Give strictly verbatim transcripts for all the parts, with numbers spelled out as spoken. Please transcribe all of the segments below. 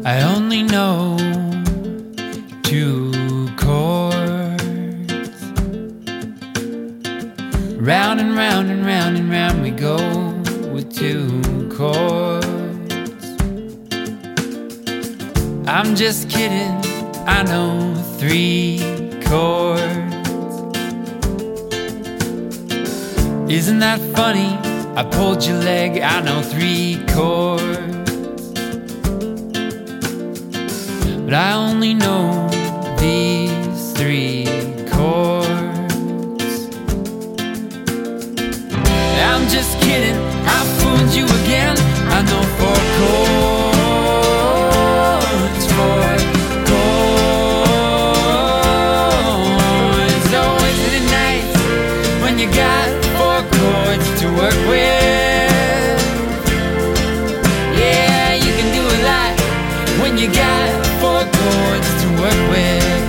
I only know two chords. Round and round and round and round we go with two chords. I'm just kidding, I know three chords. Isn't that funny? I pulled your leg, I know three chords. But I only know these three chords. I'm just kidding, I fooled you again. I know four chords, four chords. Always in the nights when you got four chords to work with. Yeah, you can do a lot when you got four chords to work with.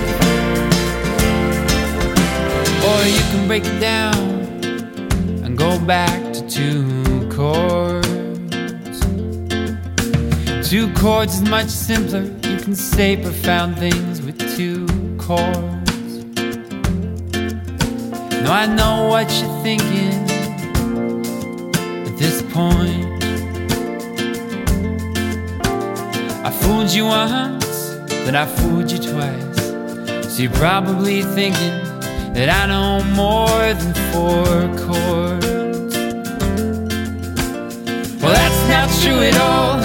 Or you can break it down and go back to two chords. Two chords is much simpler. You can say profound things with two chords. Now I know what you're thinking at this point. I fooled you once, then I fooled you twice. So you're probably thinking that I know more than four chords. Well, that's not true at all.